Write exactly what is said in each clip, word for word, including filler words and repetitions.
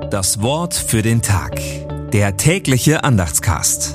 Das Wort für den Tag. Der tägliche Andachtscast.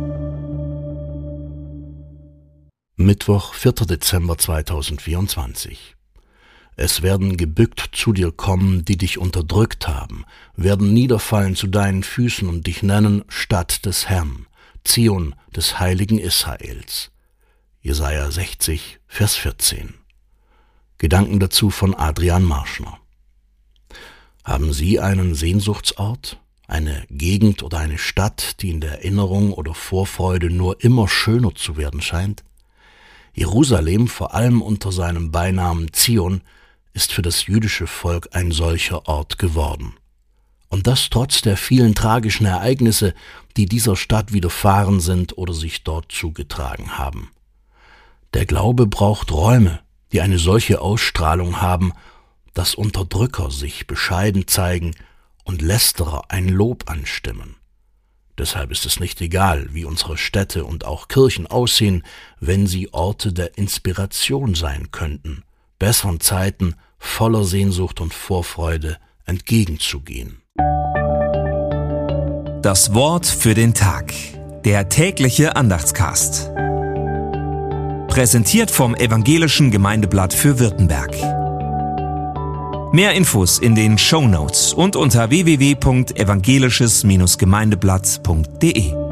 Mittwoch, vierter Dezember zweitausendvierundzwanzig. Es werden gebückt zu dir kommen, die dich unterdrückt haben, werden niederfallen zu deinen Füßen und dich nennen Stadt des Herrn, Zion des heiligen Israels. Jesaja sechzig, Vers vierzehn. Gedanken dazu von Adrian Marschner. Haben Sie einen Sehnsuchtsort, eine Gegend oder eine Stadt, die in der Erinnerung oder Vorfreude nur immer schöner zu werden scheint? Jerusalem, vor allem unter seinem Beinamen Zion, ist für das jüdische Volk ein solcher Ort geworden. Und das trotz der vielen tragischen Ereignisse, die dieser Stadt widerfahren sind oder sich dort zugetragen haben. Der Glaube braucht Räume, die eine solche Ausstrahlung haben, dass Unterdrücker sich bescheiden zeigen und Lästerer ein Lob anstimmen. Deshalb ist es nicht egal, wie unsere Städte und auch Kirchen aussehen, wenn sie Orte der Inspiration sein könnten, besseren Zeiten voller Sehnsucht und Vorfreude entgegenzugehen. Das Wort für den Tag. Der tägliche Andachtscast. Präsentiert vom Evangelischen Gemeindeblatt für Württemberg. Mehr Infos in den Shownotes und unter w w w punkt evangelisches Gemeindeblatt punkt de.